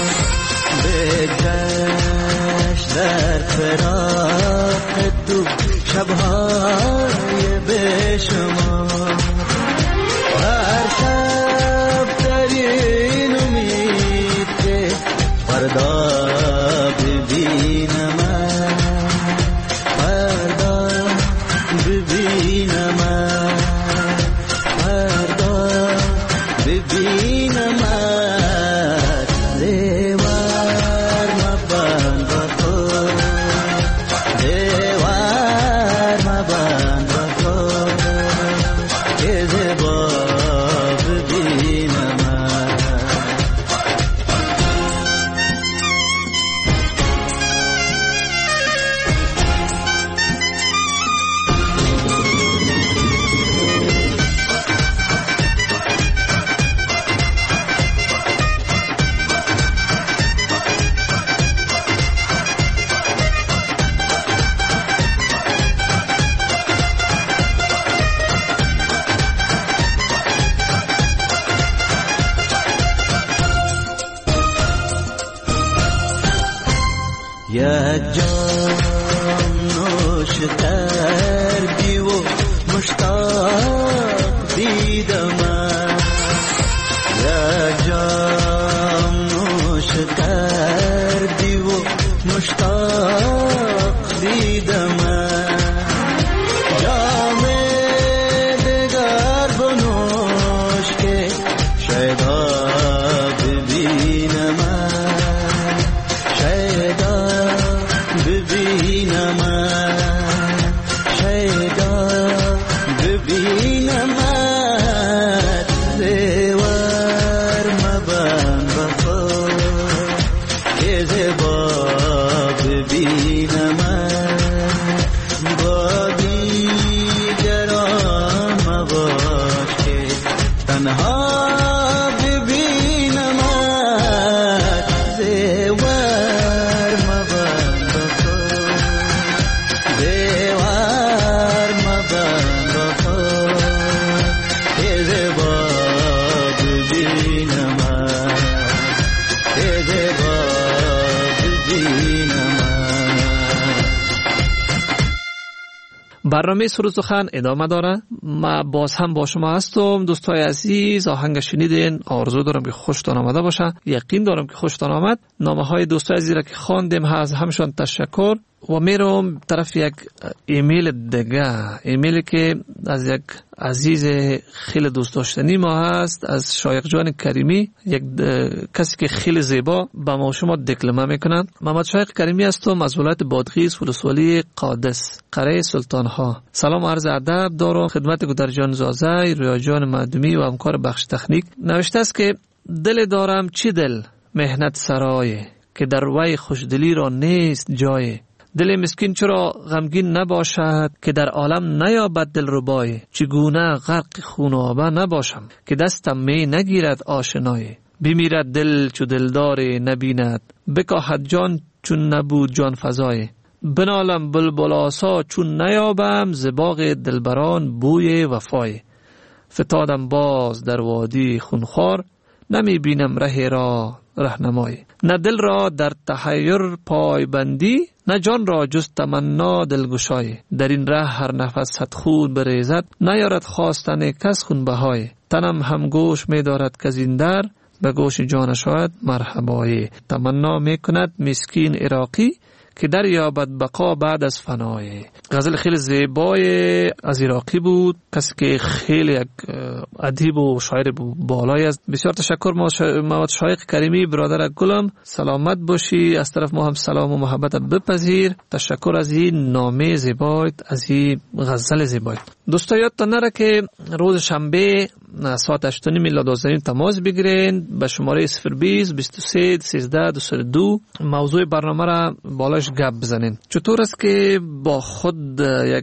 بگذشت در فراق تو شبهای بشمار. هر شب در این امید که فردا ببینم، یک جام نوش کردی و مشتاق دیدم یک جام نوش کردی و مشتاق دیدم جام دگر بنوش که شاید ببینم شاید ببینم شاید ببینم زیور مبن بخور که زیبا ببینم با دیگران مباش که تنها ببینم زیور مبن بخور زیور مبن بخور که زیبا ببینم که زیبا ببینم. برنامه سرود سخن ادامه داره. ما باز هم با شما هستم دوستای عزیز. آهنگ شنیدین، آرزو دارم که خوشتان آمده باشه، یقین دارم که خوشتان آمد. نامه های دوستای عزیز را که خواندیم از همشان تشکر و میرم طرف یک ایمیل دیگه، ایمیلی که از یک عزیز خیلی دوست داشتنی ما هست، از شایق جان کریمی، یک کسی که خیلی زیبا با ما شما دکلمه میکنن. محمد شایق کریمی هستم از ولایت بادغیس ولسوالی قادس قره سلطان ها. سلام عرض ادب دارم خدمت گودر جان زازای، رویا جان معدومی و همکار بخش تکنیک. نوشته است که دل دارم چی دل مهنت سرای، که در وی خوشدلی را نیست جای. دل مسکین چرا غمگین نباشد، که در عالم نیابد دل ربای. چگونه غرق خونابه نباشم، که دستم می نگیرد آشنای. بمیرد دل چو دلدار نبیند، بکاهد جان چون نبود جان فزای. بنالم بلبل آسا چون نیابم، ز باغ دلبران بوی وفای. فتادم باز در وادی خونخوار، نمی بینم ره را رهنمای. نه دل را در تحیر پای بندی، نه جان را جز تمنا دلگشای. در این ره هر نفس صد خون بریزد، نیارد خواستن کس خون بهای. تنم هم گوش می دارد که این در، به گوش جان شاید مرحبای. تمنا می کند مسکین عراقی، که در یابد بقا بعد از فنای. غزل خیلی زیبای از عراقی بود، کسی که خیلی یک ادیب و شاعر بالایی است. بسیار تشکر محمد شایق کریمی برادر گلم، سلامت باشی. از طرف ما هم سلام و محبت بپذیر. تشکر از این نامه زیبایت، از این غزل زیبایت. دوستا یادتان نره که روز شنبه ساعت هشت و نیم الی دوازده تماس بگیرین به شماره صفر بیست بیست و سه سیزده دویست و دو. موضوع برنامه را بالاش گپ بزنین. چطور است که با خود یک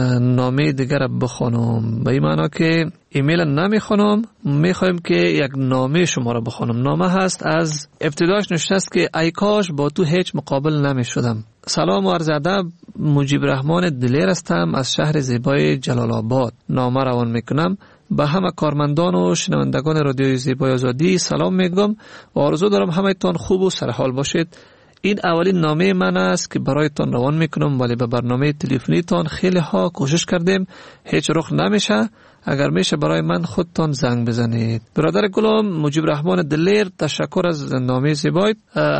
نامه دیگر بخونم؟ به این معنا که ایمیل نمیخونم، میخوایم که یک نامه شما را بخونم. نامه هست از ابتداش نوشته است که ای کاش با تو هیچ مقابل نمیشدم. سلام و عرض ادب، مجیب رحمان دلیر هستم از شهر زیبای جلال آباد. نامه روان میکنم به همه کارمندان و شنوندگان رادیوی زیبای آزادی سلام میگم و آرزو دارم همه تان خوب و سرحال باشید. این اولین نامه من است که برایتان روان میکنم، ولی به برنامه تلفنی تان خیلی ها کوشش کردیم، هیچ رخ نمیشه. اگر میشه برای من خودتان زنگ بزنید. برادر گلم مجیب رحمان دلیر، تشکر از نامه زیبایت.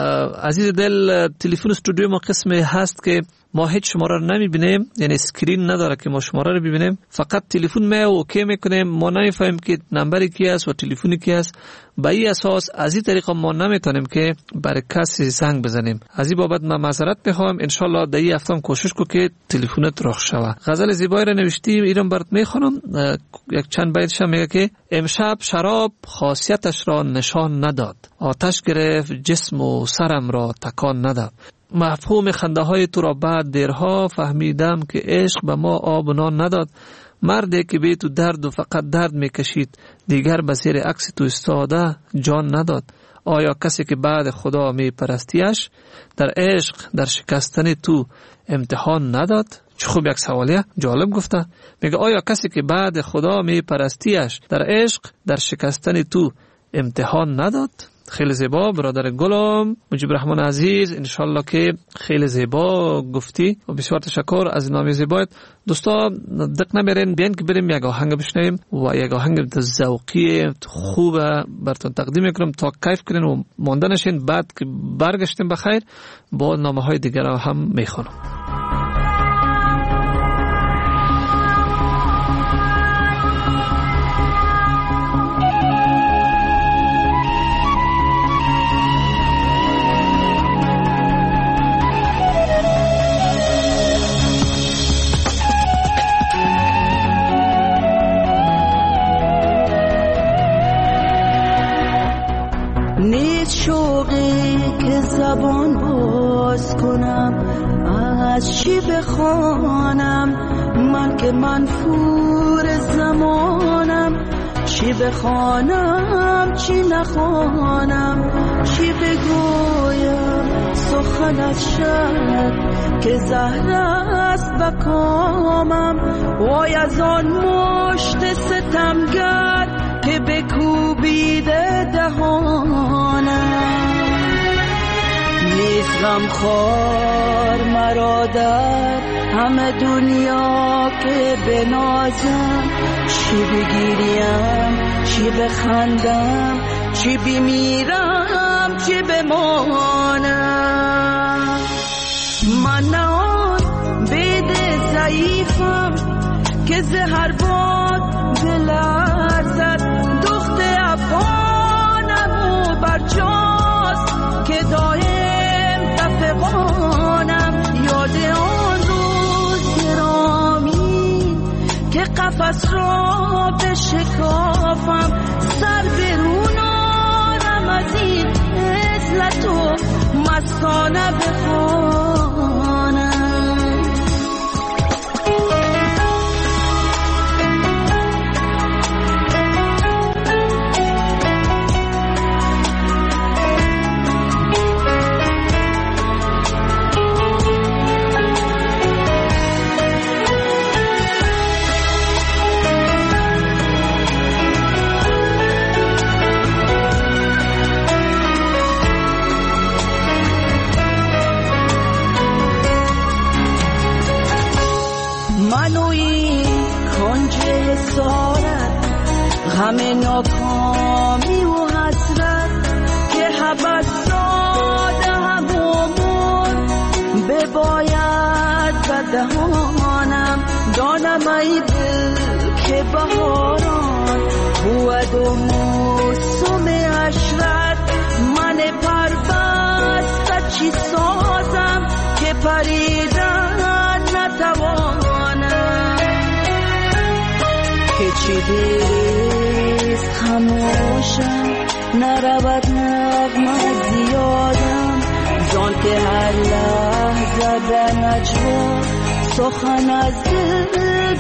عزیز دل، تلفن استودیو ما قسمی هست که ما هیچ شماره رو نمیبینیم، یعنی اسکرین نداره که ما شماره رو ببینیم، فقط تلفن ما اوکی میکنیم. ما نمیفهمیم که نمبری کی است و تلفنی کی است. به این اساس از این طریقه ما نمیتونیم که برای کسی زنگ بزنیم. از این بابت من معذرت میخوام. ان شاء الله در این هفته کوشش کو که تلفنت رخ شوه. غزل زیبایی رو نوشتیم، اینم برات میخونم. یک چند بیتش میگه که امشب شراب خاصیتش را نشان نداد، آتش گرفت جسم و سرم را تکان نداد. مفهوم خنده های تو را بعد دیرها فهمیدم که عشق به ما آب و نان نداد. مردی که به تو درد و فقط درد میکشید، دیگر به زیر عکس تو استاده جان نداد. آیا کسی که بعد خدا میپرستیش در عشق در شکستن تو امتحان نداد؟ چه خوب یک سوالیه، جالب گفته. میگه آیا کسی که بعد خدا میپرستیش در عشق در شکستن تو امتحان نداد؟ خیلی زیبا. برادر گلم مجیب رحمان عزیز، انشالله که خیلی زیبا گفتی و بسیار تشکر از نام زیبایت. دوستا دق نمیرین، بیان که بریم یک آهنگ بشنویم و یک آهنگ ذوقی خوب براتون تقدیم میکنم تا کیف کنین و مانده نشین. بعد که برگشتیم بخیر با نامه های دیگر هم میخوانم. شوقی که زبان باز کنم از چی بخوانم، من که منفور زمانم. چی بخوانم چی نخوانم، چی بگویم سخن از شب که زهر است بکامم. وای از آن مشت ستمگر که بکوبیده دهانم. نیست غمخوار مرا در همه دنیا که بنازم. چی بگیریم چی بخندم، چی بمیرم چی بمانم. من نه آن بید ضعیفم که زهر باد بلرزد. دخت افغانم و برجاست که دایم تفقانم. یاد آن روز گرامی که قفس را بشکافم، سر برون آرم از این عزلت و مستانه بخوانم. همه ناکامی و حسرت که حبت ساده همون بباید بدهانم. دانم ای دل که بهاران بود و موسم عشرت. من پربسته چی سازم که پریدن نتوانم. که چی دیست خموشم نرود نغمه زیادم. زان که هر لحظه در نجوا سخن از دل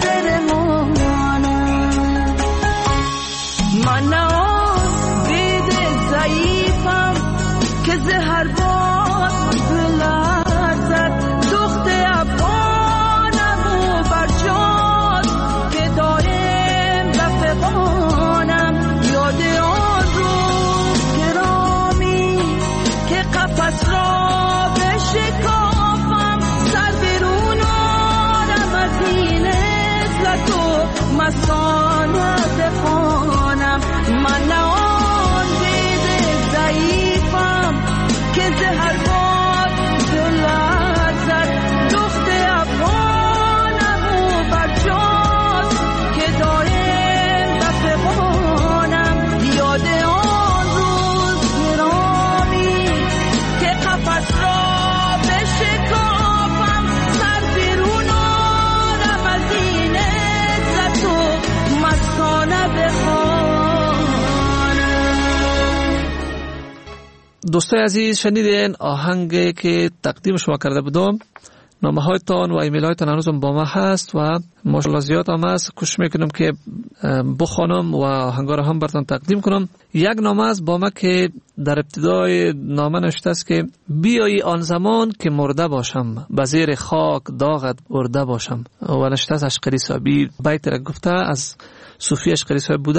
برمانم. من نه آن بید ضعیفم که زهر باد بلرزد. دخت افغانم و برجاست که دایم بفقانم. یاد آن روز گرامی که قفس را بشکافم، سر برون آرم از این عزلت و مستانه بخوانم. من نه آن دید ضعیفم که زهر باد بلرزد. دخت افغانم و برجاست که دایم بفقانم. یاد آن روز گرامی که قفس را بشکافم، سر برون آرم از این عزت و مستانه بخوانم. دوستای عزیز، شنیدین آهنگی که تقدیم شما کرده بودم. نامه هایتان و ایمیل هایتان هنوزم با ما هست و ماشاءالله زیاد هم هست. کوشش میکنم که بخوانم و آهنگا رو هم براتون تقدیم کنم. یک نامه است با ما که در ابتدای نامه نوشته است که بیایی آن زمان که مرده باشم، به زیر خاک داغت برده باشم. و نوشته است اشقری صاحبی بیت را گفته، از صوفی اشقری صاحب بوده.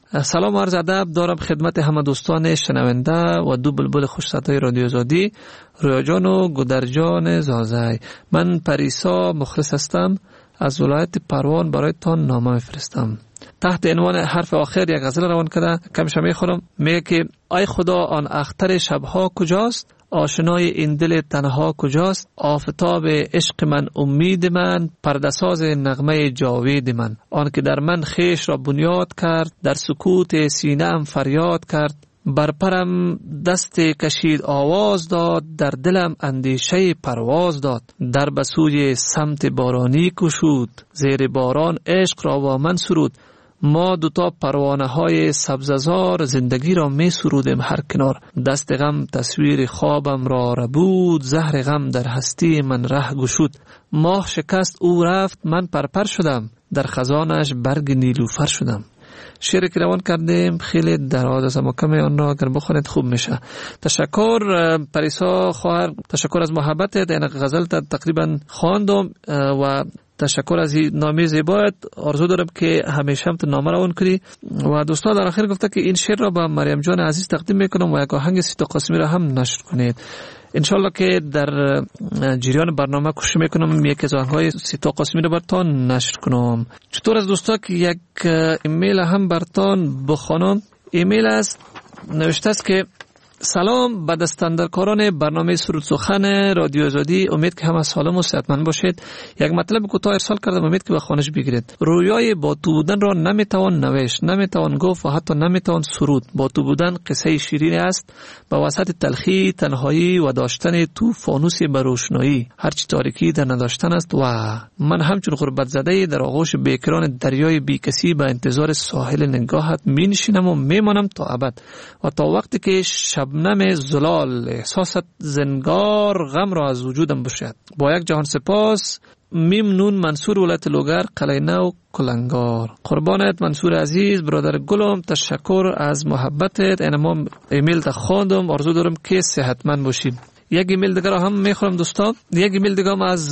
سلام و عرض ادب دارم خدمت همه دوستان شنونده و دو بلبل خوش صدای رادیو آزادی، رویا جان و گودرجان زازای. من پریسا مخلص هستم، از ولایت پروان برای تان نامه میفرستم. تحت عنوان حرف آخر یک غزل روان کرده، کمش میخورم. میگه که ای خدا آن اختر شبها کجاست، آشنای این دل تنها کجاست، آفتاب عشق من امید من، پردساز نغمه جاوید من. آن که در من خیش را بنیاد کرد، در سکوت سینه ام فریاد کرد. بر پرم دست کشید آواز داد، در دلم اندیشه پرواز داد. در بسوی سمت بارانی کشود، زیر باران عشق را با من سرود. ما دوتا پروانه های سبززار، زندگی را می سرودیم هر کنار. دست غم تصویر خوابم را ربود، زهر غم در هستی من ره گشود. ماه شکست او رفت، من پرپر شدم، در خزانش برگ نیلوفر شدم. شعری که روان کردیم خیلی دراز است، اما کمی آن را اگر بخونید خوب میشه. تشکر پریسا خواهر، تشکر از محبتت. این غزل تقریبا خواندم و تشکر از این نامه زیبایت. آرزو دارم که همیشه هم تو نامه روان کنی. و دوستان در آخر گفته که این شعر را با مریم جان عزیز تقدیم میکنم و یک آهنگ سی تا قاسمی را هم نشر کنید. انشالله که در جریان برنامه کوشش میکنم یک از آنهای سی تا قاسمی را برتان نشر کنم. چطور از دوستا که یک ایمیل هم برتان بخوانم. ایمیل است، نوشته است که سلام به دستاندرکاران برنامه سرود سخن رادیو آزادی، امید که همه سالم و صحتمند باشید. یک مطلب کوتاه ارسال کردم، امید که به خوانش بگیرید. رویای با تو بودن را نمیتوان نوشت، نمیتوان گفت و حتی نمیتوان سرود. با تو بودن قصه شیرین است، به وسط تلخی، تنهایی و داشتن تو فانوسی به روشنایی. هرچی تاریکی در نداشتن است. و من همچون غربت زده در آغوش بیکران دریای بی کسی به انتظار ساحل نگاهت می نشینم و میمانم تا ابد، و تا وقتی که شبنم زلال احساست زنگار غم را از وجودم بشد. با یک جهان سپاس، میم نون منصور ولایت لوگر، قلعه نو کلنگار. قربانت منصور عزیز، برادر گلم، تشکر از محبتت. این ما ایمیل تا خواندم، آرزو دارم که صحتمند باشید. یک ایمیل دیگر هم میخورم دوستان. یک ایمیل دیگر هم از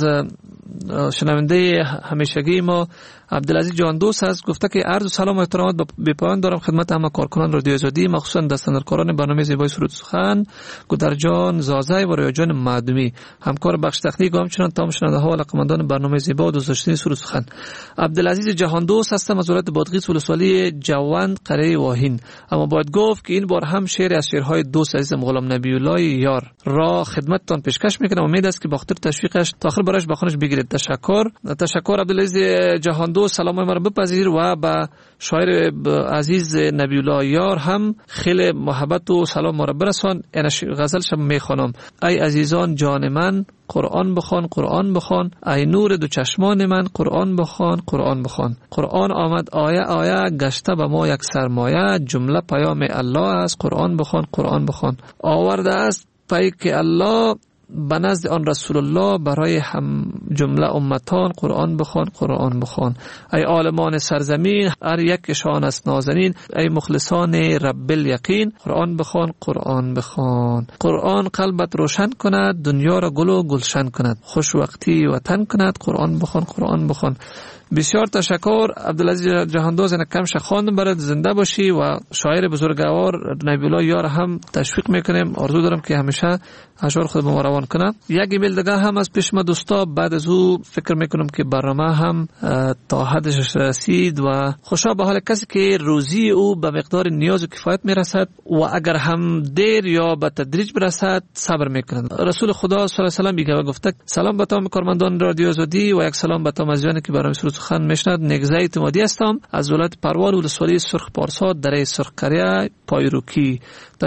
شنونده همیشگی ما عبدالعزیز جان دوست هست. گفته که عرض سلام و احترامات به پایان دارم خدمت همه کارکنان رادیو آزادی، مخصوصا دستاندرکاران برنامه زیبای سرود سخن، گودرجان زازای و رویا جان معدومی، همکار بخش تکنیک و همچنان تمام شنونده ها و علاقه‌مندان برنامه زیبا و دوست داشتنی سرود سخن. عبدالعزیز جهان دوست هستم از ولایت بادغیس ولسوالی جوند قره واهین. اما باید گفت که این بار هم شعر از شعرهای دوست عزیزم غلام نبی الله یار را خدمتتان پیشکش میکنم. امید است که با خاطر تشویقش تا آخر برایش بخونش بگیرید. تشکر تشکر عبدالعزیز جهان دوست، سلام مرا بپذیر و با شاعر عزیز نبی الله یار هم خیلی محبت و سلام مرا برسان. این غزلش میخوانم. ای عزیزان جان من قرآن بخوان، قرآن بخوان، ای نور دو چشمان من قرآن بخوان، قرآن بخوان. قرآن آمد آیه آیه، گشته به ما یک سرمایه، جمله پیام الله است، قرآن بخوان، قرآن بخوان. آورده است پیک الله به نزد آن رسول الله برای هم جمله امتان، قرآن بخوان، قرآن بخوان. ای عالمان سرزمین هر یکشان است نازنین، ای مخلصان رب الیقین قرآن بخوان، قرآن بخوان. قرآن قلبت روشن کند، دنیا را گل و گلشن کند، خوش وقتی وطن کند، قرآن بخوان، قرآن بخوان. بسیار تشکر عبدالعزیز جهاندوز. این کمش خواندم برات، زنده باشی و شاعر بزرگوار نبی الله یار هم تشویق میکنیم. آرزو دارم که همیشه اشعار خود به ما روان کنه. یک ایمیل دیگه هم از پیش ما دوستا، بعد از او فکر میکنم که برنامه هم تا حدش رسید و خوشا به حال کسی که روزی او به مقدار نیاز و کفایت میرسد و اگر هم دیر یا به تدریج برسد صبر میکنند. رسول خدا صلی الله علیه و سلم میگه گفته سلام به تمام کارمندان رادیو آزادی و یک سلام به تمام عزیزانی که برنامه سرود سخن میشنوند. نگزه اعتمادی هستم از ولایت پروان ولسوالی سرخ پارسا دره سرخ کریه پایروکی.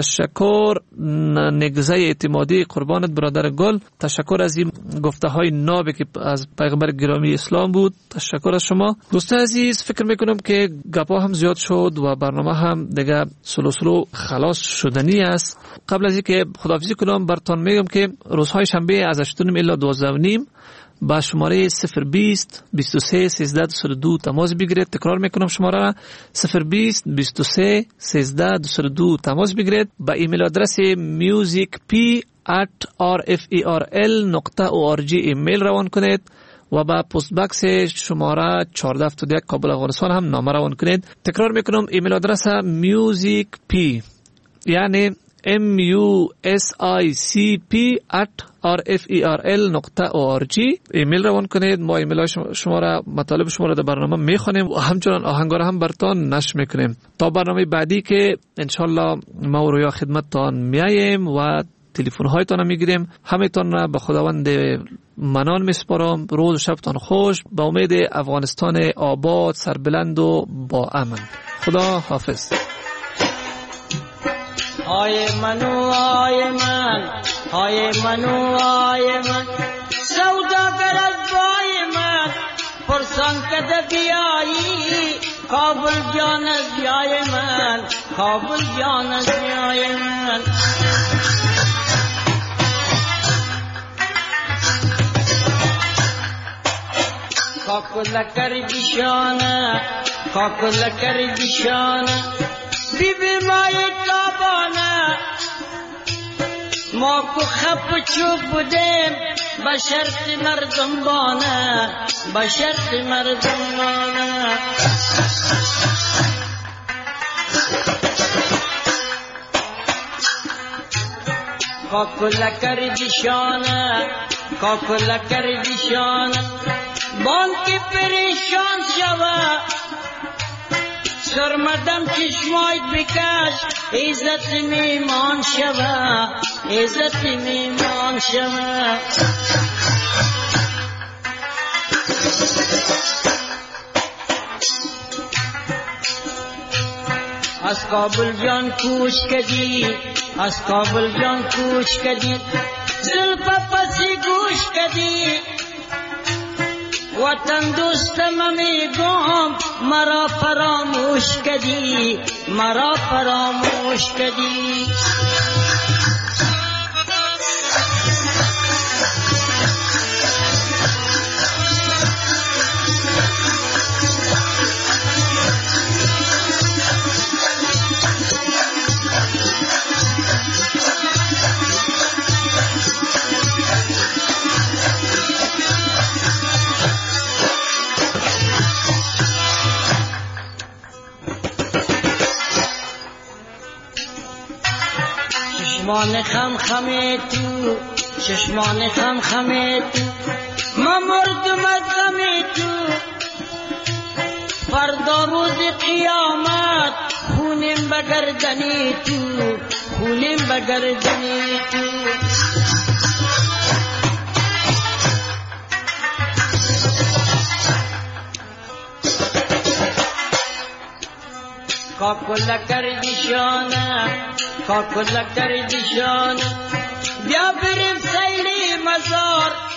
تشکر نگزه اعتمادی، قربانت برادر گل. تشکر از این گفته های نابی که از پیغمبر گرامی اسلام بود. تشکر از شما دوست عزیز. فکر میکنم که گپا هم زیاد شد و برنامه هم دیگه سلو سلو خلاص شدنی است. قبل از اینکه خداحافظی کنم براتون میگم که روزهای شنبه از هشت و نیم الی دوازده و نیم با شماره صفر بیست بیست و سه سیزده دویست و دو تماس بگیرید. تکرار میکنم شماره را صفر بیست بیست و سه سیزده دویست و دو تماس بگیرید. با ایمیل آدرس musicp at r f e r l نقطه او آر جی ایمیل روان کنید و با پست باکس شماره چهارده هفتاد و یک کابل افغانستان هم نامه روان کنید. تکرار میکنم ایمیل آدرس میوزیک پی یعنی ام یو اس آی سی پی ات آر اف ای آر ال نقطه او آر جی ایمیل روان کنید. ما ایمیل شما را مطالب شما را در برنامه میخوانیم و همچنان آهنگا را هم براتون نشر میکنیم تا برنامه بعدی که انشالله ما روی خدمتتان میاییم و تلفن هایتان میگیریم. همتون را به خداوند منان میسپارم. روز و شبتان خوش. با امید افغانستان آباد، سربلند و با امن. خدا حافظ. آی منو آی من، آی منو آی من، سوداگر از بای من پرسان کده بیایی، کابل جان از بیای من، کابل جان از بیای من. کاکل کردیشانه، کاکل کردیشانه، بی بی مای تابانه، ما کو خب چوب بودیم با شرط مردم بانه، با شرط مردم بانه. کاکل کردیشانه، کاکل کردیشانه، بانکی پریشان شوه، سرمدم چشمای بکش، عزت میمان شوه، عزت میمان شوه. از کابل جان کوچ کدی، از کابل جان کوچ کدی، زلفا پسی گوش کدی، وطن دوستم میگم مرا فراموش کدی، مرا فراموش کدی. چشمان خم خمه تو، چشمان خم خمه تو، ما مردم از غم تو، فردا روز قیامت خونیم بگردنی تو، خونیم بگردنی تو. کاکل کردیشانه، کاکل کردیشانه، بیا بریم سیلی مزار،